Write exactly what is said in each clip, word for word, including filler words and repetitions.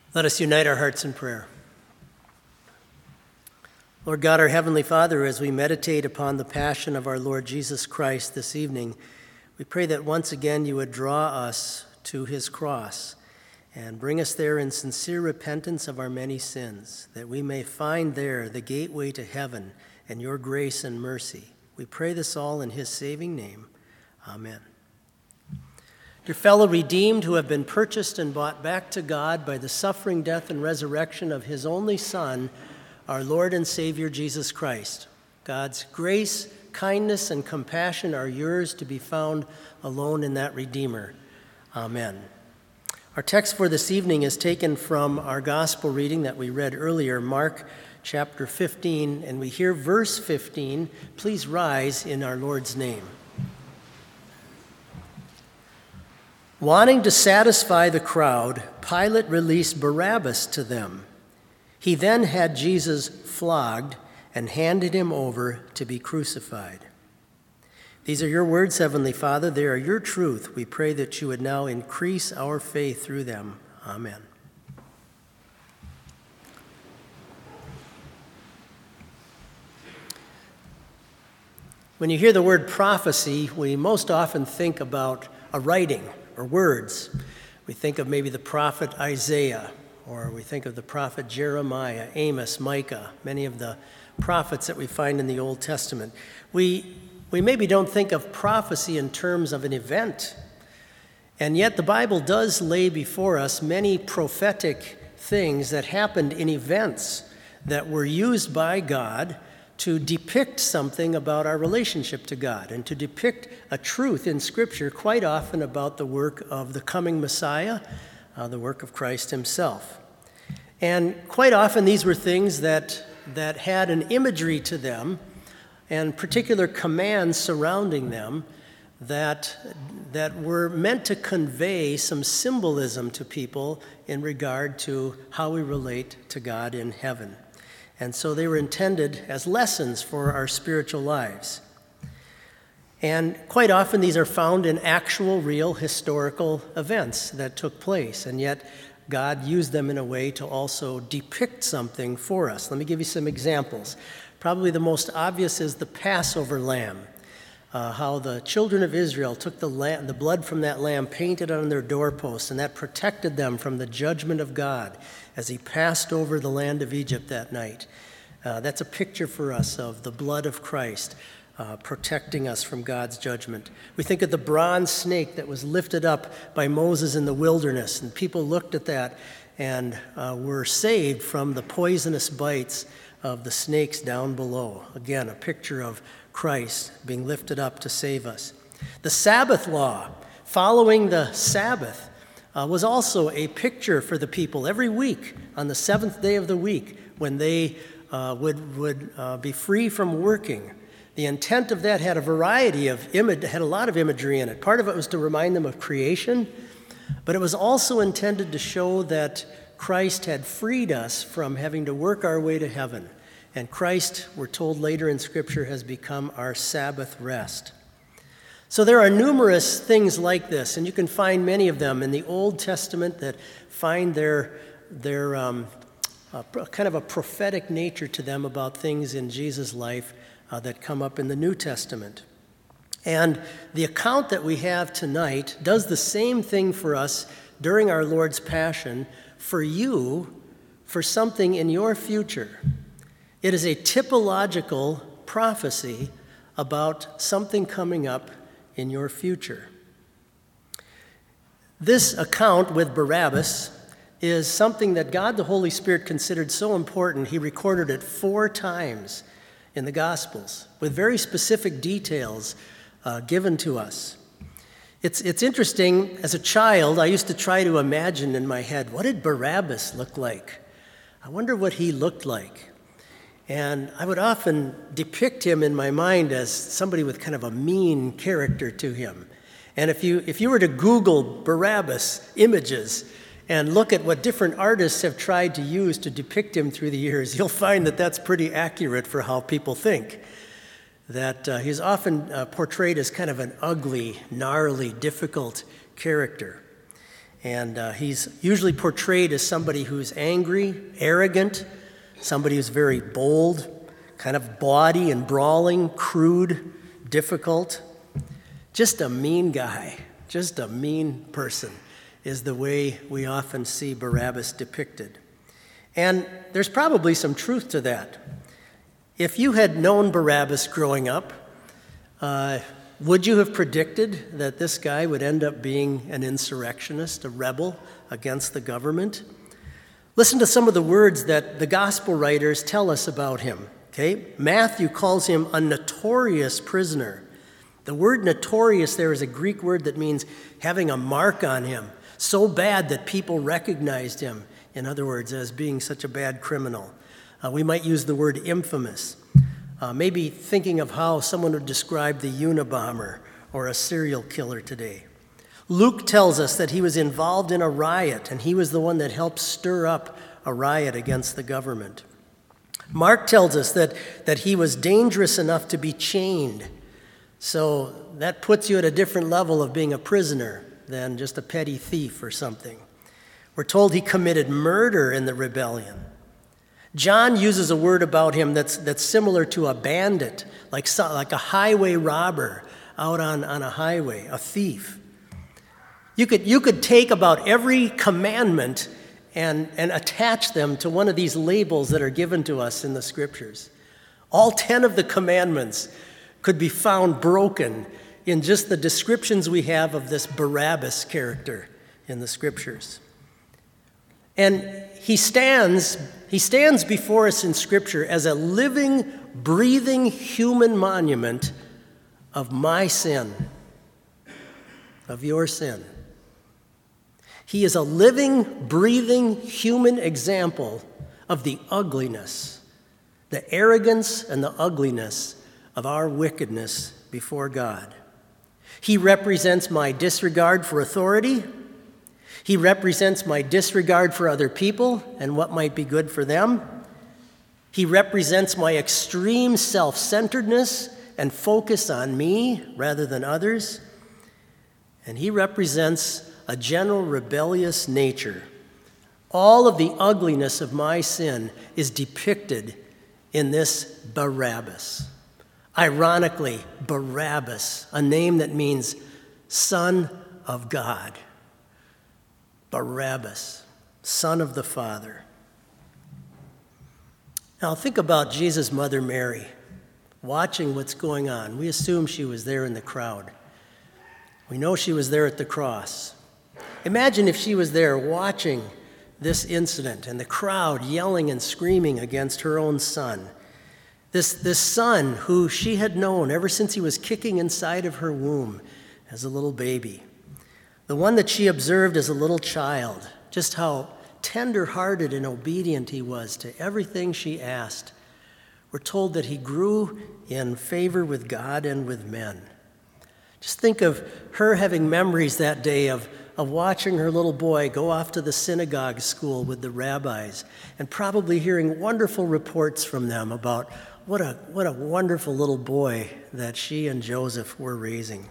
Let us unite our hearts in prayer. Lord God, our Heavenly Father, as we meditate upon the passion of our Lord Jesus Christ this evening, we pray that once again you would draw us to his cross and bring us there in sincere repentance of our many sins, that we may find there the gateway to heaven and your grace and mercy. We pray this all in his saving name. Amen. Dear fellow redeemed who have been purchased and bought back to God by the suffering, death, and resurrection of his only Son, our Lord and Savior Jesus Christ, God's grace, kindness, and compassion are yours to be found alone in that Redeemer. Amen. Our text for this evening is taken from our gospel reading that we read earlier, Mark chapter fifteen, and we hear verse fifteen. Please rise in our Lord's name. Wanting to satisfy the crowd, Pilate released Barabbas to them. He then had Jesus flogged and handed him over to be crucified. These are your words, Heavenly Father. They are your truth. We pray that you would now increase our faith through them. Amen. When you hear the word prophecy, we most often think about a writing or words. We think of maybe the prophet Isaiah, or we think of the prophet Jeremiah, Amos, Micah, many of the prophets that we find in the Old Testament. We, we maybe don't think of prophecy in terms of an event, and yet the Bible does lay before us many prophetic things that happened in events that were used by God to depict something about our relationship to God and to depict a truth in Scripture quite often about the work of the coming Messiah, uh, the work of Christ himself. And quite often these were things that, that had an imagery to them and particular commands surrounding them that, that were meant to convey some symbolism to people in regard to how we relate to God in heaven. And so they were intended as lessons for our spiritual lives. And quite often these are found in actual, real, historical events that took place. And yet God used them in a way to also depict something for us. Let me give you some examples. Probably the most obvious is the Passover lamb. Uh, how the children of Israel took the, lamb, the blood from that lamb, painted on their doorposts, and that protected them from the judgment of God as he passed over the land of Egypt that night. Uh, that's a picture for us of the blood of Christ uh, protecting us from God's judgment. We think of the bronze snake that was lifted up by Moses in the wilderness, and people looked at that and uh, were saved from the poisonous bites of the snakes down below. Again, a picture of Christ being lifted up to save us. The Sabbath law, following the Sabbath, uh, was also a picture for the people every week on the seventh day of the week when they uh, would, would uh, be free from working. The intent of that had a variety of image, had a lot of imagery in it. Part of it was to remind them of creation, but it was also intended to show that Christ had freed us from having to work our way to heaven. And Christ, we're told later in Scripture, has become our Sabbath rest. So there are numerous things like this, and you can find many of them in the Old Testament that find their, their um, uh, kind of a prophetic nature to them about things in Jesus' life uh, that come up in the New Testament. And the account that we have tonight does the same thing for us during our Lord's Passion, for you, for something in your future. It is a typological prophecy about something coming up in your future. This account with Barabbas is something that God the Holy Spirit considered so important, he recorded it four times in the Gospels with very specific details uh, given to us. It's, it's interesting, as a child, I used to try to imagine in my head, what did Barabbas look like? I wonder what he looked like. And I would often depict him in my mind as somebody with kind of a mean character to him. And if you if you were to Google Barabbas images and look at what different artists have tried to use to depict him through the years, you'll find that that's pretty accurate for how people think. That uh, he's often uh, portrayed as kind of an ugly, gnarly, difficult character. And uh, he's usually portrayed as somebody who's angry, arrogant, somebody who's very bold, kind of bawdy and brawling, crude, difficult. Just a mean guy, just a mean person is the way we often see Barabbas depicted. And there's probably some truth to that. If you had known Barabbas growing up, uh, would you have predicted that this guy would end up being an insurrectionist, a rebel against the government? Listen to some of the words that the gospel writers tell us about him. Okay? Matthew calls him a notorious prisoner. The word notorious there is a Greek word that means having a mark on him, so bad that people recognized him, in other words, as being such a bad criminal. Uh, we might use the word infamous. Uh, maybe thinking of how someone would describe the Unabomber or a serial killer today. Luke tells us that he was involved in a riot, and he was the one that helped stir up a riot against the government. Mark tells us that, that he was dangerous enough to be chained. So that puts you at a different level of being a prisoner than just a petty thief or something. We're told he committed murder in the rebellion. John uses a word about him that's, that's similar to a bandit, like, like a highway robber out on, on a highway, a thief. You could, you could take about every commandment and, and attach them to one of these labels that are given to us in the scriptures. All ten of the commandments could be found broken in just the descriptions we have of this Barabbas character in the scriptures. And he stands, he stands before us in Scripture as a living, breathing human monument of my sin, of your sin. He is a living, breathing human example of the ugliness, the arrogance and the ugliness of our wickedness before God. He represents my disregard for authority. He represents my disregard for other people and what might be good for them. He represents my extreme self-centeredness and focus on me rather than others. And he represents a general rebellious nature. All of the ugliness of my sin is depicted in this Barabbas. Ironically, Barabbas, a name that means Son of God. Barabbas, Son of the Father. Now think about Jesus' mother Mary, watching what's going on. We assume she was there in the crowd. We know she was there at the cross. Imagine if she was there watching this incident and the crowd yelling and screaming against her own son. This, this son who she had known ever since he was kicking inside of her womb as a little baby. The one that she observed as a little child, just how tender-hearted and obedient he was to everything she asked. We're told that he grew in favor with God and with men. Just think of her having memories that day of, of watching her little boy go off to the synagogue school with the rabbis and probably hearing wonderful reports from them about what a, what a wonderful little boy that she and Joseph were raising.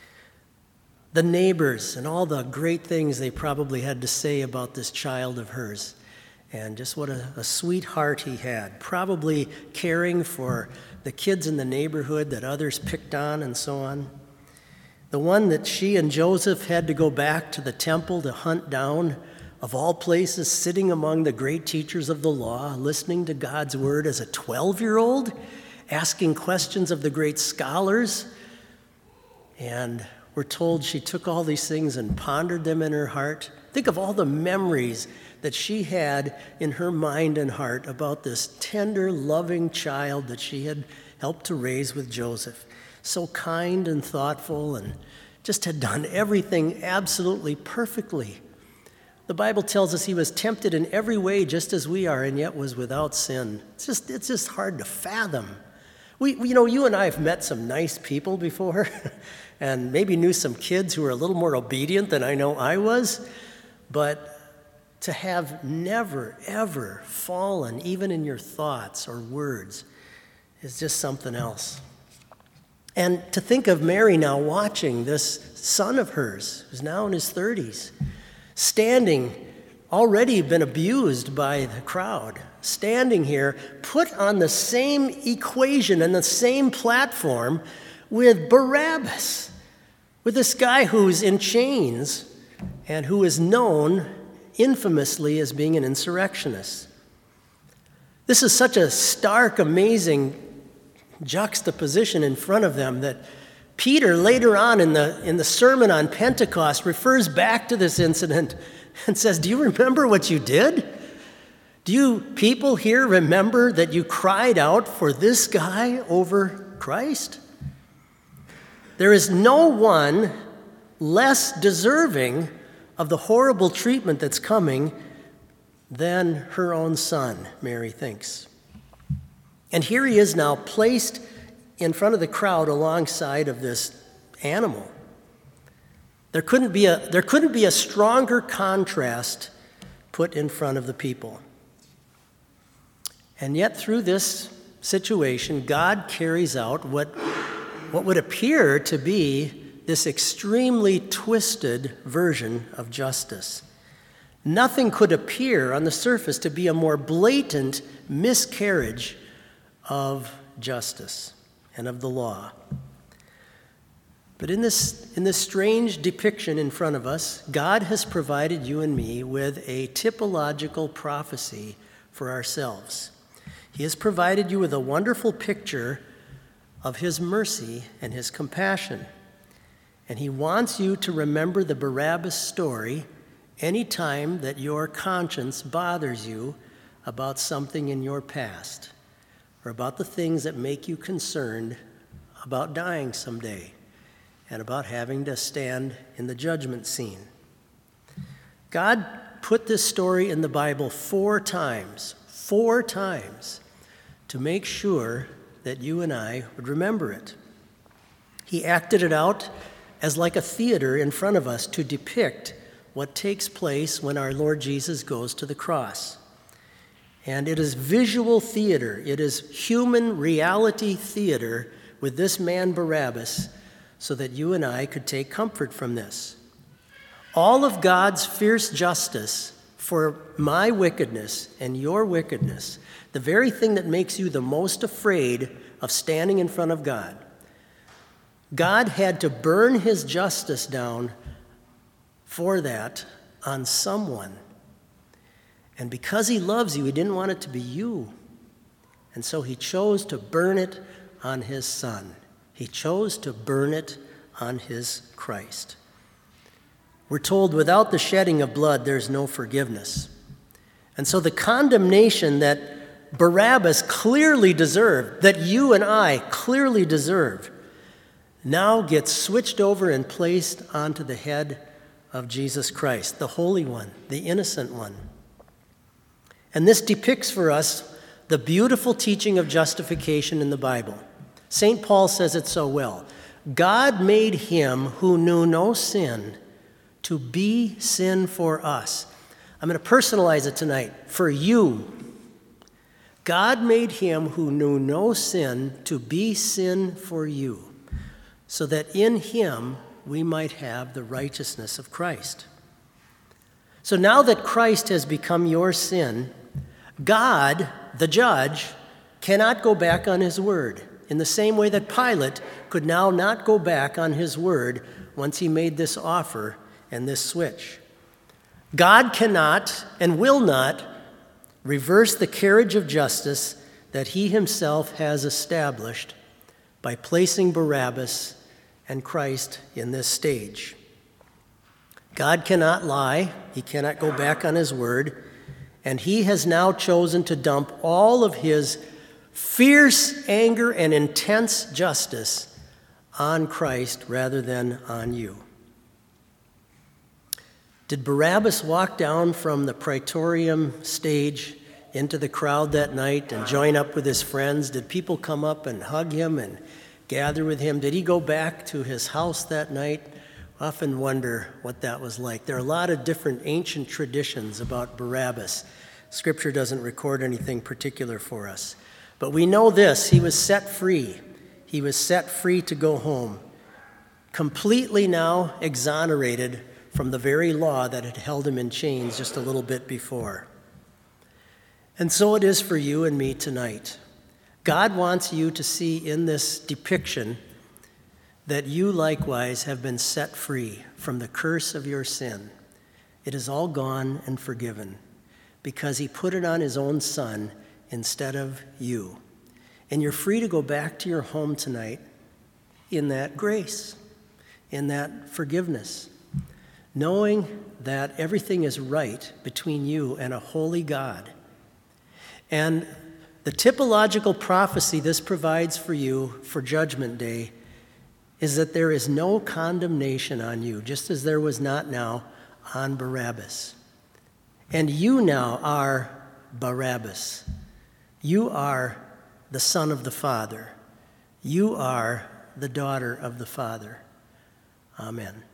The neighbors and all the great things they probably had to say about this child of hers. And just what a, a sweet heart he had, probably caring for the kids in the neighborhood that others picked on and so on. The one that she and Joseph had to go back to the temple to hunt down, of all places, sitting among the great teachers of the law, listening to God's word as a twelve-year-old, asking questions of the great scholars. And we're told she took all these things and pondered them in her heart. Think of all the memories that she had in her mind and heart about this tender, loving child that she had helped to raise with Joseph. So kind and thoughtful and just had done everything absolutely perfectly. The Bible tells us he was tempted in every way just as we are and yet was without sin. It's just, it's just hard to fathom. We, you know, you and I have met some nice people before and maybe knew some kids who were a little more obedient than I know I was, but to have never, ever fallen, even in your thoughts or words, is just something else. And to think of Mary now watching this son of hers, who's now in his thirties, standing, already been abused by the crowd, standing here, put on the same equation and the same platform with Barabbas, with this guy who's in chains and who is known infamously as being an insurrectionist. This is such a stark, amazing juxtaposition in front of them that Peter, later on in the, in the sermon on Pentecost, refers back to this incident and says, do you remember what you did? Do you people here remember that you cried out for this guy over Christ? There is no one less deserving of the horrible treatment that's coming than her own son, Mary thinks. And here he is now placed in front of the crowd alongside of this animal. There couldn't be a, there couldn't be a stronger contrast put in front of the people. And yet through this situation, God carries out what, what would appear to be this extremely twisted version of justice. Nothing could appear on the surface to be a more blatant miscarriage of justice and of the law. But in this, in this strange depiction in front of us, God has provided you and me with a typological prophecy for ourselves. He has provided you with a wonderful picture of his mercy and his compassion. And he wants you to remember the Barabbas story anytime that your conscience bothers you about something in your past or about the things that make you concerned about dying someday and about having to stand in the judgment scene. God put this story in the Bible four times, four times, to make sure that you and I would remember it. He acted it out as like a theater in front of us to depict what takes place when our Lord Jesus goes to the cross. And it is visual theater. It is human reality theater with this man Barabbas so that you and I could take comfort from this. All of God's fierce justice for my wickedness and your wickedness, the very thing that makes you the most afraid of standing in front of God, God had to burn his justice down for that on someone. And because he loves you, he didn't want it to be you. And so he chose to burn it on his son. He chose to burn it on his Christ. We're told without the shedding of blood, there's no forgiveness. And so the condemnation that Barabbas clearly deserved, that you and I clearly deserve, now gets switched over and placed onto the head of Jesus Christ, the Holy One, the innocent one. And this depicts for us the beautiful teaching of justification in the Bible. Saint Paul says it so well. God made him who knew no sin to be sin for us. I'm going to personalize it tonight. For you. God made him who knew no sin to be sin for you, so that in him we might have the righteousness of Christ. So now that Christ has become your sin, God, the judge, cannot go back on his word, in the same way that Pilate could now not go back on his word once he made this offer and this switch. God cannot and will not reverse the carriage of justice that he himself has established by placing Barabbas and Christ in this stage. God cannot lie. He cannot go back on his word. And he has now chosen to dump all of his fierce anger and intense justice on Christ rather than on you. Did Barabbas walk down from the Praetorium stage into the crowd that night and join up with his friends? Did people come up and hug him and gather with him? Did he go back to his house that night? I often wonder what that was like. There are a lot of different ancient traditions about Barabbas. Scripture doesn't record anything particular for us. But we know this, he was set free. He was set free to go home, completely now exonerated from the very law that had held him in chains just a little bit before. And so it is for you and me tonight. God wants you to see in this depiction that you likewise have been set free from the curse of your sin. It is all gone and forgiven because he put it on his own son instead of you. And you're free to go back to your home tonight in that grace, in that forgiveness, knowing that everything is right between you and a holy God. And the typological prophecy this provides for you for Judgment Day is that there is no condemnation on you, just as there was not now on Barabbas. And you now are Barabbas. You are the son of the Father. You are the daughter of the Father. Amen.